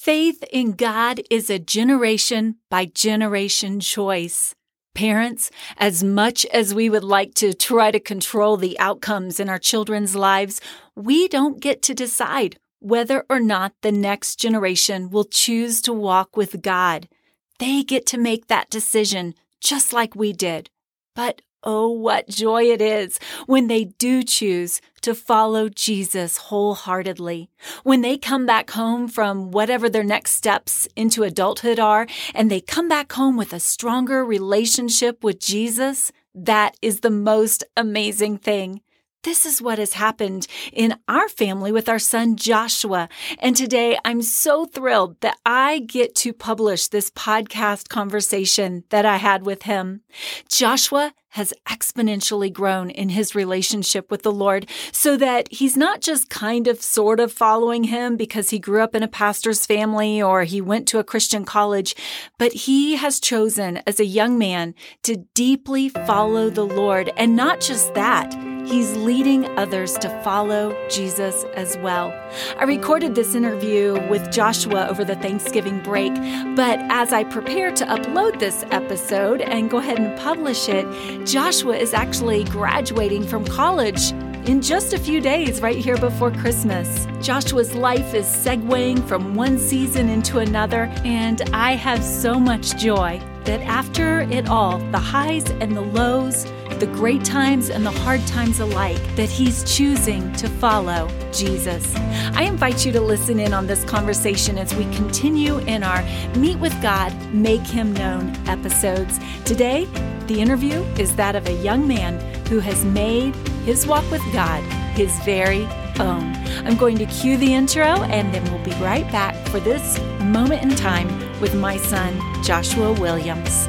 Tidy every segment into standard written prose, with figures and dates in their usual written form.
Faith in God is a generation by generation choice. Parents, as much as we would like to try to control the outcomes in our children's lives, we don't get to decide whether or not the next generation will choose to walk with God. They get to make that decision just like we did. But oh, what joy it is when they do choose to follow Jesus wholeheartedly. When they come back home from whatever their next steps into adulthood are, and they come back home with a stronger relationship with Jesus, that is the most amazing thing. This is what has happened in our family with our son Joshua. And today I'm so thrilled that I get to publish this podcast conversation that I had with him. Joshua has exponentially grown in his relationship with the Lord so that he's not just kind of sort of following him because he grew up in a pastor's family or he went to a Christian college, but he has chosen as a young man to deeply follow the Lord. And not just that, he's leading others to follow Jesus as well. I recorded this interview with Joshua over the Thanksgiving break, but as I prepare to upload this episode and go ahead and publish it, Joshua is actually graduating from college in just a few days right here before Christmas. Joshua's life is segueing from one season into another, and I have so much joy that after it all, the highs and the lows, the great times and the hard times alike, that he's choosing to follow Jesus. I invite you to listen in on this conversation as we continue in our Meet with God, Make Him Known episodes. Today, the interview is that of a young man who has made his walk with God his very own. I'm going to cue the intro, and then we'll be right back for this moment in time with my son, Joshua Williams.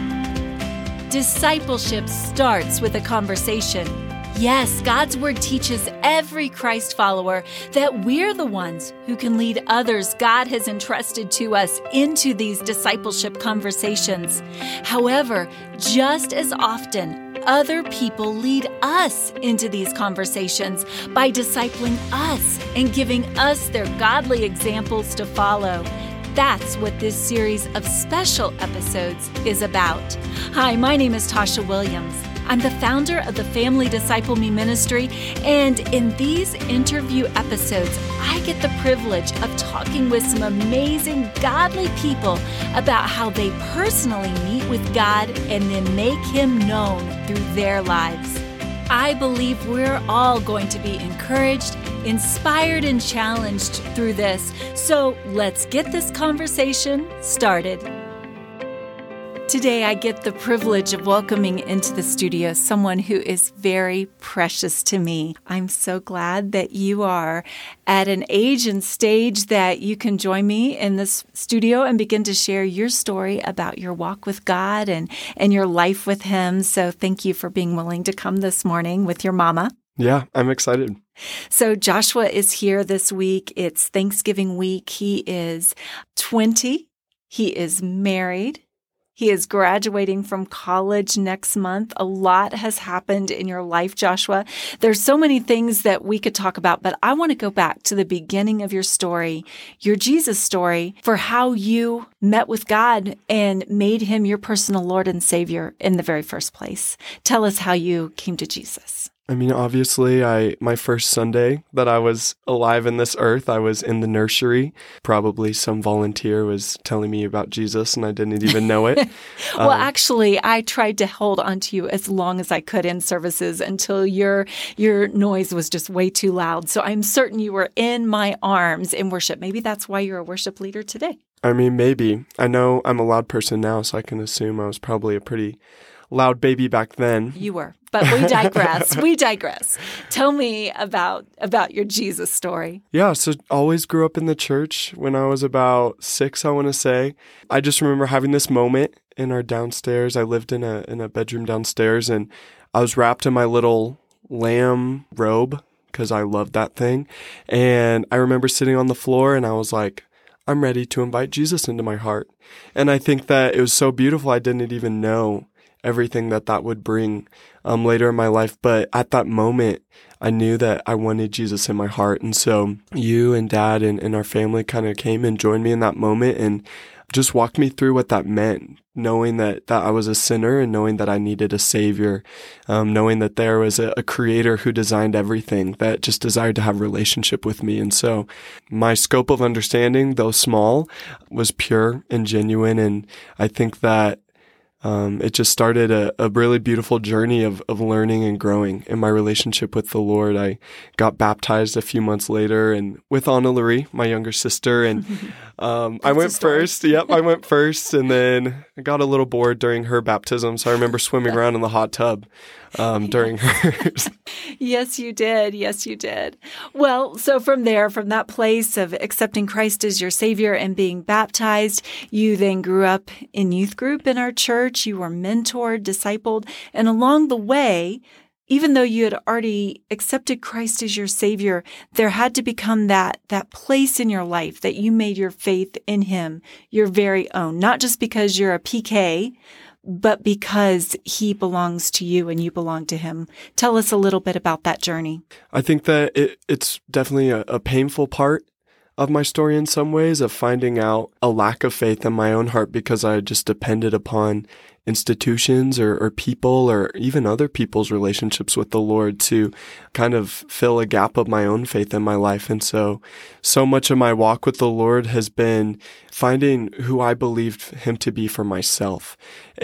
Discipleship starts with a conversation. Yes, God's Word teaches every Christ follower that we're the ones who can lead others God has entrusted to us into these discipleship conversations. However, just as often, other people lead us into these conversations by discipling us and giving us their godly examples to follow. That's what this series of special episodes is about. Hi, my name is Tasha Williams. I'm the founder of the Family Disciple Me Ministry, and in these interview episodes, I get the privilege of talking with some amazing, godly people about how they personally meet with God and then make Him known through their lives. I believe we're all going to be encouraged, inspired, and challenged through this. So let's get this conversation started. Today, I get the privilege of welcoming into the studio someone who is very precious to me. I'm so glad that you are at an age and stage that you can join me in this studio and begin to share your story about your walk with God and your life with Him. So thank you for being willing to come this morning with your mama. Yeah, I'm excited. So Joshua is here this week. It's Thanksgiving week. He is 20. He is married. He is graduating from college next month. A lot has happened in your life, Joshua. There's so many things that we could talk about, but I want to go back to the beginning of your story, your Jesus story, for how you met with God and made Him your personal Lord and Savior in the very first place. Tell us how you came to Jesus. I mean, obviously, my first Sunday that I was alive in this earth, I was in the nursery. Probably some volunteer was telling me about Jesus, and I didn't even know it. Well, actually, I tried to hold on to you as long as I could in services until your noise was just way too loud. So I'm certain you were in my arms in worship. Maybe that's why you're a worship leader today. I mean, maybe. I know I'm a loud person now, so I can assume I was probably a pretty loud baby back then. You were. But we digress. We digress. Tell me about your Jesus story. Yeah, so always grew up in the church. When I was about 6, I want to say. I just remember having this moment in our downstairs. I lived in a bedroom downstairs, and I was wrapped in my little lamb robe because I loved that thing. And I remember sitting on the floor, and I was like, I'm ready to invite Jesus into my heart. And I think that it was so beautiful I didn't even know everything that would bring later in my life. But at that moment, I knew that I wanted Jesus in my heart. And so you and Dad and our family kind of came and joined me in that moment and just walked me through what that meant, knowing that I was a sinner and knowing that I needed a Savior, knowing that there was a Creator who designed everything that just desired to have a relationship with me. And so my scope of understanding, though small, was pure and genuine. And I think that it just started a really beautiful journey of learning and growing in my relationship with the Lord. I got baptized a few months later and with Anna Lurie, my younger sister. And I went first. Yep, I went first. And then I got a little bored during her baptism. So I remember swimming around in the hot tub during hers. Yes, you did. Yes, you did. Well, so from that place of accepting Christ as your Savior and being baptized, you then grew up in youth group in our church. You were mentored, discipled, and along the way, even though you had already accepted Christ as your Savior, there had to become that place in your life that you made your faith in Him your very own, not just because you're a PK, but because He belongs to you and you belong to Him. Tell us a little bit about that journey. I think that it's definitely a painful part of my story in some ways, of finding out a lack of faith in my own heart because I just depended upon institutions or people or even other people's relationships with the Lord to kind of fill a gap of my own faith in my life. And so much of my walk with the Lord has been finding who I believed Him to be for myself.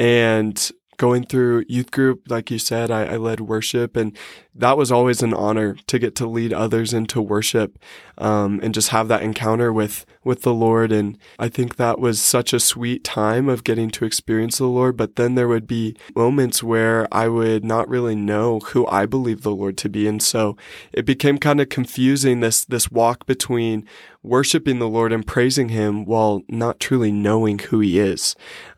And going through youth group, like you said, I led worship, and that was always an honor to get to lead others into worship, and just have that encounter with the Lord. And I think that was such a sweet time of getting to experience the Lord. But then there would be moments where I would not really know who I believed the Lord to be. And so it became kind of confusing, this walk between worshiping the Lord and praising Him while not truly knowing who He is.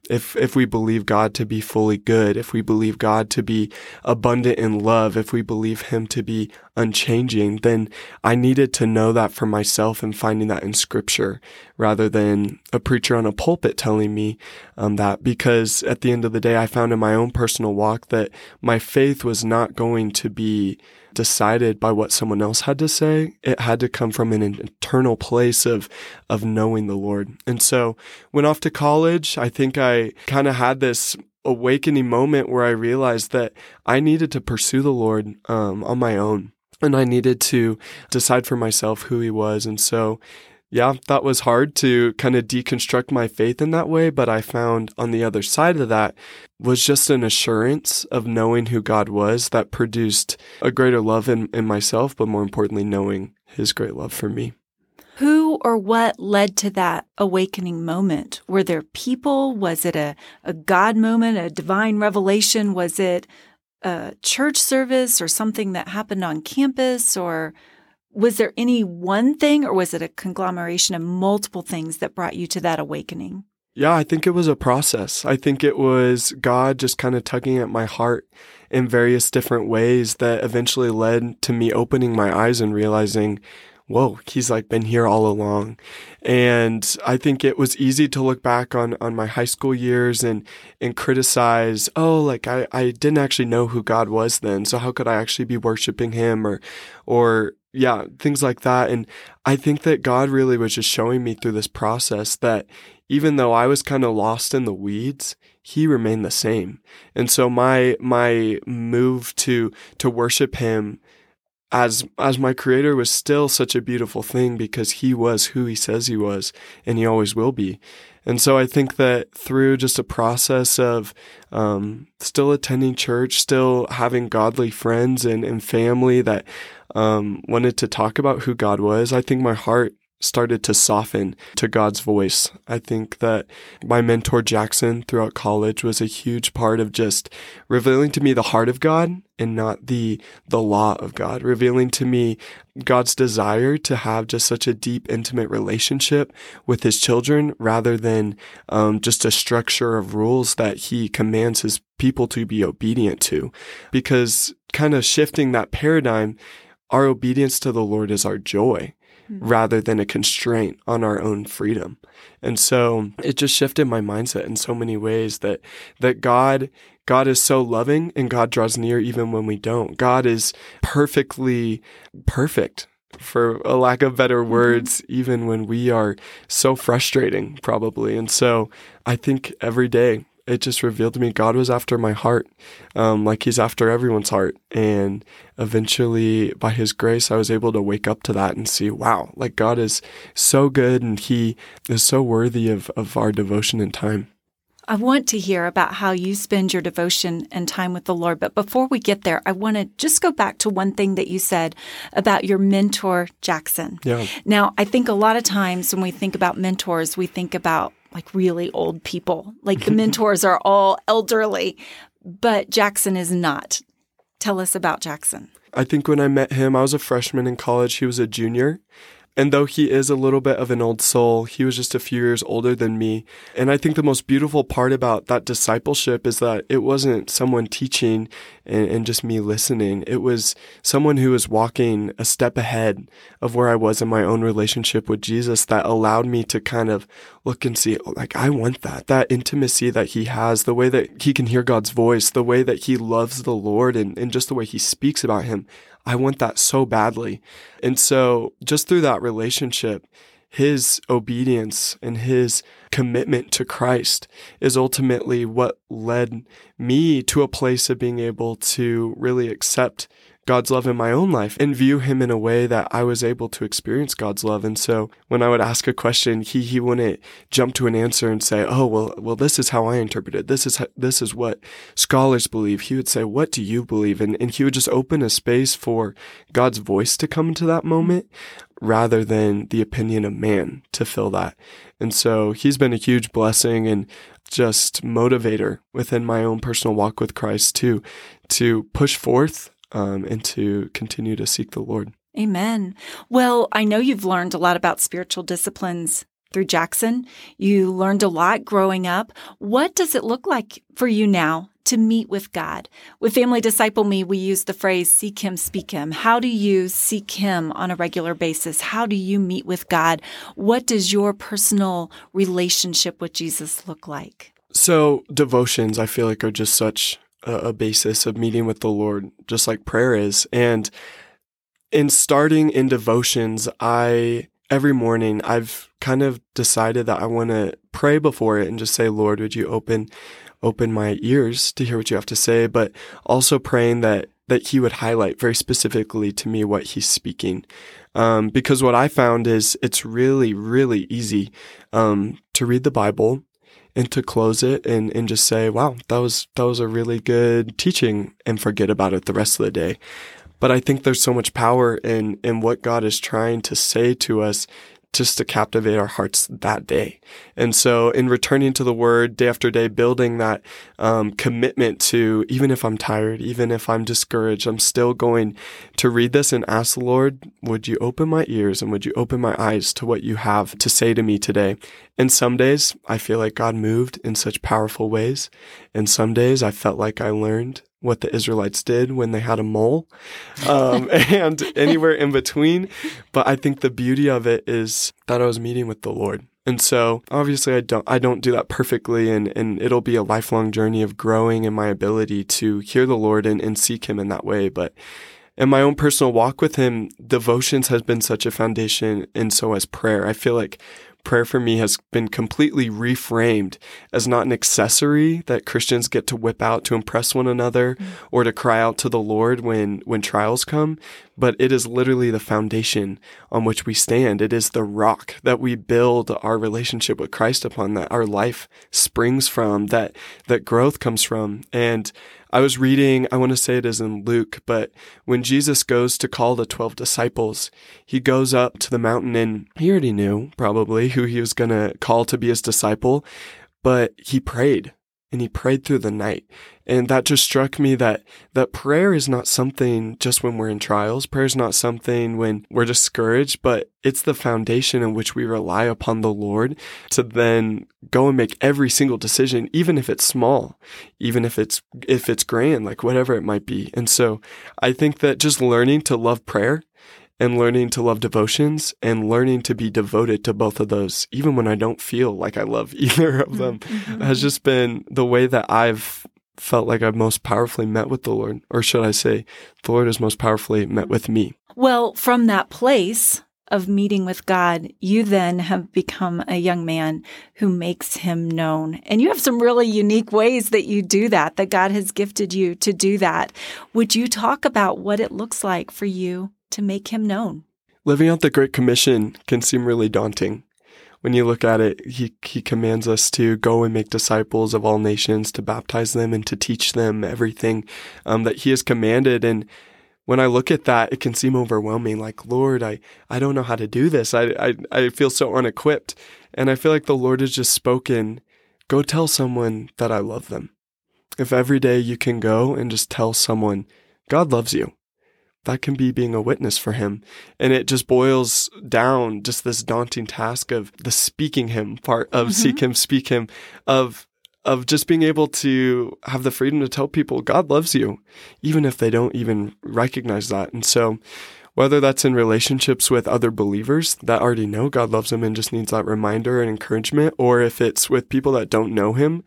If we believe God to be fully good, if we believe God to be abundant in love, if we believe Him to be unchanging, then I needed to know that for myself and finding that in Scripture rather than a preacher on a pulpit telling me that. Because at the end of the day, I found in my own personal walk that my faith was not going to be decided by what someone else had to say. It had to come from an internal place of knowing the Lord. And so went off to college. I think I kind of had this awakening moment where I realized that I needed to pursue the Lord on my own. And I needed to decide for myself who He was. And so yeah, that was hard to kind of deconstruct my faith in that way, but I found on the other side of that was just an assurance of knowing who God was that produced a greater love in myself, but more importantly, knowing His great love for me. Who or what led to that awakening moment? Were there people? Was it a God moment, a divine revelation? Was it a church service or something that happened on campus? Or was there any one thing, or was it a conglomeration of multiple things that brought you to that awakening? Yeah, I think it was a process. I think it was God just kind of tugging at my heart in various different ways that eventually led to me opening my eyes and realizing, whoa, He's like been here all along. And I think it was easy to look back on my high school years and criticize, I didn't actually know who God was then. So how could I actually be worshiping Him or yeah, things like that. And I think that God really was just showing me through this process that even though I was kind of lost in the weeds, He remained the same. And so my move to worship Him as my Creator was still such a beautiful thing because He was who He says He was, and He always will be. And so I think that through just a process of still attending church, still having godly friends and family that wanted to talk about who God was, I think my heart started to soften to God's voice. I think that my mentor Jackson throughout college was a huge part of just revealing to me the heart of God and not the law of God, revealing to me God's desire to have just such a deep, intimate relationship with His children rather than just a structure of rules that He commands His people to be obedient to. Because kind of shifting that paradigm, our obedience to the Lord is our joy. rather than a constraint on our own freedom. And so it just shifted my mindset in so many ways that God is so loving, and God draws near even when we don't. God is perfectly perfect, for a lack of better words, even when we are so frustrating, probably. And so I think every day it just revealed to me God was after my heart, like he's after everyone's heart. And eventually, by his grace, I was able to wake up to that and see, wow, like God is so good, and he is so worthy of our devotion and time. I want to hear about how you spend your devotion and time with the Lord. But before we get there, I want to just go back to one thing that you said about your mentor, Jackson. Yeah. Now, I think a lot of times when we think about mentors, we think about like really old people. Like the mentors are all elderly, but Jackson is not. Tell us about Jackson. I think when I met him, I was a freshman in college. He was a junior. And though he is a little bit of an old soul, he was just a few years older than me. And I think the most beautiful part about that discipleship is that it wasn't someone teaching and just me listening. It was someone who was walking a step ahead of where I was in my own relationship with Jesus that allowed me to kind of look and see, like, I want that intimacy that he has, the way that he can hear God's voice, the way that he loves the Lord, and just the way he speaks about him. I want that so badly. And so just through that relationship, his obedience and his commitment to Christ is ultimately what led me to a place of being able to really accept God's love in my own life and view him in a way that I was able to experience God's love. And so when I would ask a question, he wouldn't jump to an answer and say, oh, well, this is how I interpret it. This is what scholars believe. He would say, what do you believe? And he would just open a space for God's voice to come into that moment rather than the opinion of man to fill that. And so he's been a huge blessing and just motivator within my own personal walk with Christ to push forth and to continue to seek the Lord. Amen. Well, I know you've learned a lot about spiritual disciplines through Jackson. You learned a lot growing up. What does it look like for you now to meet with God? With Family Disciple Me, we use the phrase, seek him, speak him. How do you seek him on a regular basis? How do you meet with God? What does your personal relationship with Jesus look like? So devotions, I feel like, are just such a basis of meeting with the Lord, just like prayer is. And in starting in devotions, every morning I've kind of decided that I want to pray before it and just say, Lord, would you open my ears to hear what you have to say, but also praying that he would highlight very specifically to me what he's speaking. Because what I found is it's really, really easy to read the Bible and to close it and just say, wow, that was a really good teaching, and forget about it the rest of the day. But I think there's so much power in what God is trying to say to us just to captivate our hearts that day. And so in returning to the Word day after day, building that commitment to, even if I'm tired, even if I'm discouraged, I'm still going to read this and ask the Lord, would you open my ears and would you open my eyes to what you have to say to me today? And some days I feel like God moved in such powerful ways. And some days I felt like I learned what the Israelites did when they had a mole, and anywhere in between. But I think the beauty of it is that I was meeting with the Lord. And so obviously I don't do that perfectly, and it'll be a lifelong journey of growing in my ability to hear the Lord and seek him in that way. But in my own personal walk with him, devotions has been such a foundation, and so has prayer. I feel like prayer for me has been completely reframed as not an accessory that Christians get to whip out to impress one another or to cry out to the Lord when trials come, but it is literally the foundation on which we stand. It is the rock that we build our relationship with Christ upon, that our life springs from, that growth comes from. And I was reading, I want to say it is in Luke, but when Jesus goes to call the 12 disciples, he goes up to the mountain, and he already knew probably who he was going to call to be his disciple, but he prayed, and he prayed through the night. And that just struck me that prayer is not something just when we're in trials. Prayer is not something when we're discouraged, but it's the foundation in which we rely upon the Lord to then go and make every single decision, even if it's small, even if it's grand, like whatever it might be. And so I think that just learning to love prayer and learning to love devotions and learning to be devoted to both of those, even when I don't feel like I love either of them, has just been the way that I've felt like I've most powerfully met with the Lord. Or should I say, the Lord has most powerfully met with me. Well, from that place of meeting with God, you then have become a young man who makes him known. And you have some really unique ways that you do that God has gifted you to do that. Would you talk about what it looks like for you to make him known? Living out the Great Commission can seem really daunting. When you look at it, he commands us to go and make disciples of all nations, to baptize them and to teach them everything that he has commanded. And when I look at that, it can seem overwhelming. Like, Lord, I don't know how to do this. I feel so unequipped. And I feel like the Lord has just spoken, go tell someone that I love them. If every day you can go and just tell someone, God loves you, that can be being a witness for him. And it just boils down just this daunting task of the speaking him part of seek him, speak him, of just being able to have the freedom to tell people God loves you, even if they don't even recognize that. And so whether that's in relationships with other believers that already know God loves them and just needs that reminder and encouragement, or if it's with people that don't know him,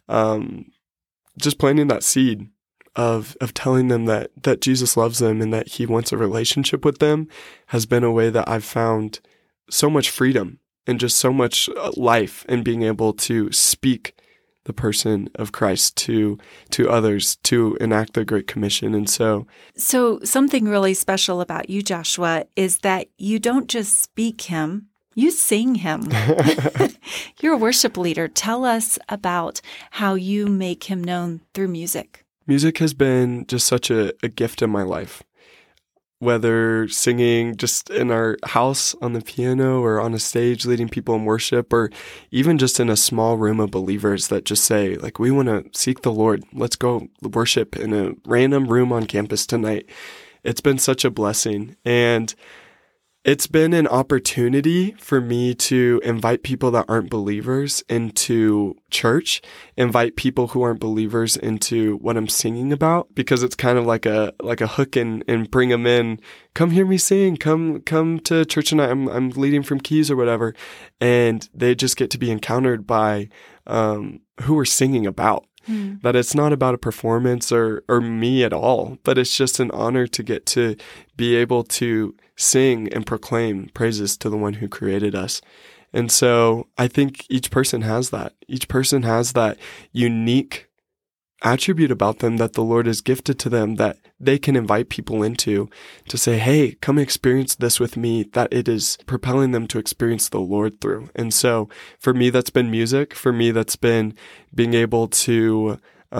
just planting that seed of telling them that Jesus loves them and that he wants a relationship with them has been a way that I've found so much freedom and just so much life in being able to speak the person of Christ to others, to enact the Great Commission. And so something really special about you, Joshua, is that you don't just speak him, you sing him. You're a worship leader. Tell us about how you make him known through music. Music has been just such a gift in my life. Whether singing just in our house on the piano or on a stage leading people in worship, or even just in a small room of believers that just say, like, we want to seek the Lord. Let's go worship in a random room on campus tonight. It's been such a blessing. And it's been an opportunity for me to invite people that aren't believers into church, invite people who aren't believers into what I'm singing about, because it's kind of like a hook and bring them in. Come hear me sing. Come to church tonight. I'm leading from keys or whatever, and they just get to be encountered by who we're singing about. That it's not about a performance or me at all, but it's just an honor to get to be able to sing and proclaim praises to the one who created us. And so I think each person has that. Each person has that unique attribute about them that the Lord has gifted to them that they can invite people into, to say, hey, come experience this with me, that it is propelling them to experience the Lord through. And so for me, that's been music. For me, that's been being able to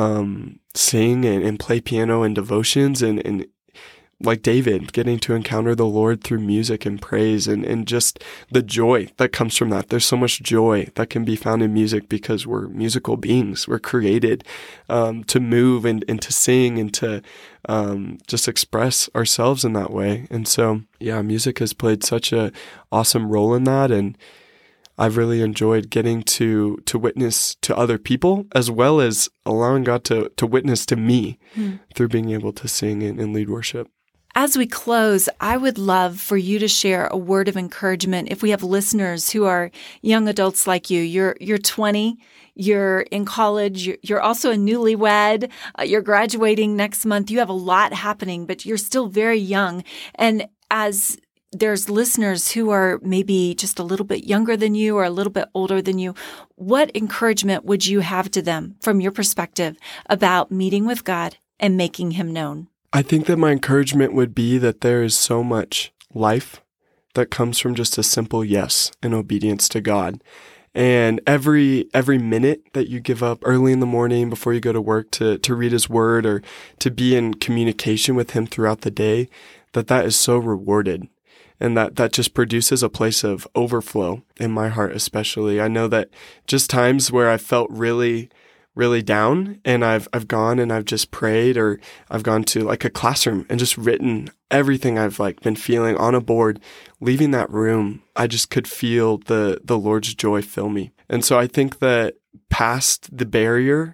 sing and play piano and devotions and like David, getting to encounter the Lord through music and praise and just the joy that comes from that. There's so much joy that can be found in music because we're musical beings. We're created to move and to sing and to just express ourselves in that way. And so, yeah, music has played such a awesome role in that. And I've really enjoyed getting to witness to other people, as well as allowing God to witness to me through being able to sing and lead worship. As we close, I would love for you to share a word of encouragement. If we have listeners who are young adults like you, you're 20, you're in college, you're also a newlywed, you're graduating next month, you have a lot happening, but you're still very young. And as there's listeners who are maybe just a little bit younger than you or a little bit older than you, what encouragement would you have to them from your perspective about meeting with God and making him known? I think that my encouragement would be that there is so much life that comes from just a simple yes and obedience to God. And every minute that you give up early in the morning before you go to work to read his word or to be in communication with him throughout the day, that is so rewarded. And that just produces a place of overflow in my heart especially. I know that just times where I felt really down and I've gone and I've just prayed, or I've gone to like a classroom and just written everything I've like been feeling on a board. Leaving that room, I just could feel the Lord's joy fill me. And so I think that past the barrier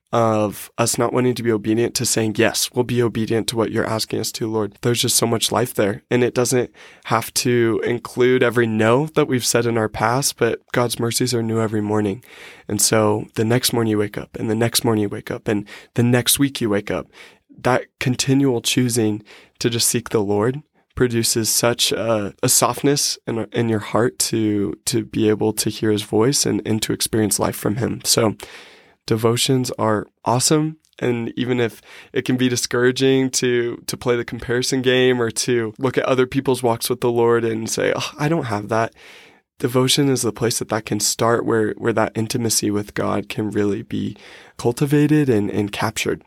of us not wanting to be obedient to saying, yes, we'll be obedient to what you're asking us to, Lord. There's just so much life there. And it doesn't have to include every no that we've said in our past, but God's mercies are new every morning. And so the next morning you wake up, and the next morning you wake up, and the next week you wake up. That continual choosing to just seek the Lord produces such a softness in your heart to be able to hear his voice and to experience life from him. So devotions are awesome. And even if it can be discouraging to play the comparison game or to look at other people's walks with the Lord and say, oh, I don't have that. Devotion is the place that can start where that intimacy with God can really be cultivated and captured.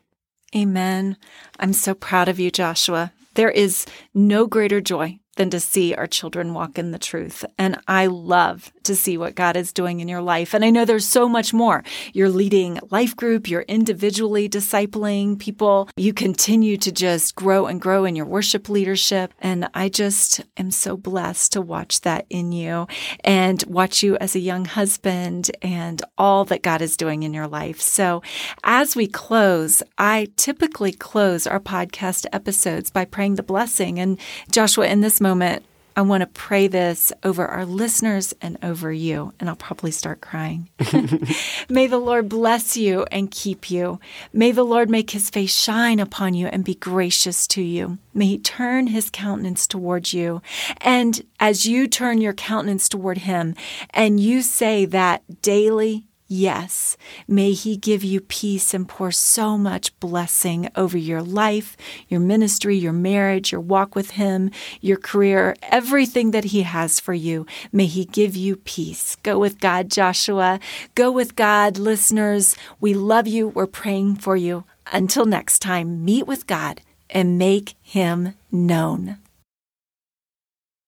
Amen. I'm so proud of you, Joshua. There is no greater joy than to see our children walk in the truth. And I love to see what God is doing in your life. And I know there's so much more. You're leading life group, you're individually discipling people. You continue to just grow and grow in your worship leadership. And I just am so blessed to watch that in you and watch you as a young husband and all that God is doing in your life. So as we close, I typically close our podcast episodes by praying the blessing. And Joshua, in this moment, I want to pray this over our listeners and over you, and I'll probably start crying. May the Lord bless you and keep you. May the Lord make his face shine upon you and be gracious to you. May he turn his countenance towards you. And as you turn your countenance toward him and you say that daily, yes, may he give you peace and pour so much blessing over your life, your ministry, your marriage, your walk with him, your career, everything that he has for you. May he give you peace. Go with God, Joshua. Go with God, listeners. We love you. We're praying for you. Until next time, meet with God and make him known.